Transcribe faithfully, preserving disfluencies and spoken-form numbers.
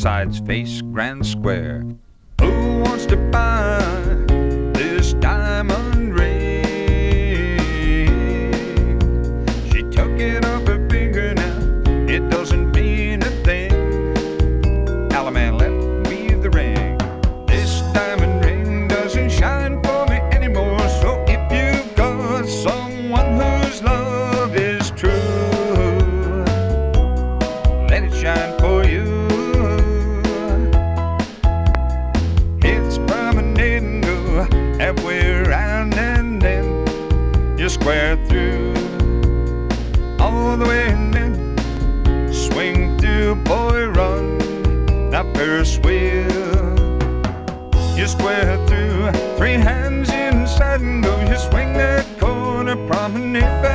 sides face grand square. Who wants to buy this diamond ring? She took it off her finger now, it doesn't mean a thing. Alaman left with the ring. This diamond ring doesn't shine for me anymore. So if you've got someone whose love is true, let it shine for you. It's promenading, go halfway around and then you square through all the way and then swing through, boy, run, now Ferris wheel. You square through, three hands inside and go. You swing that corner, promenade back.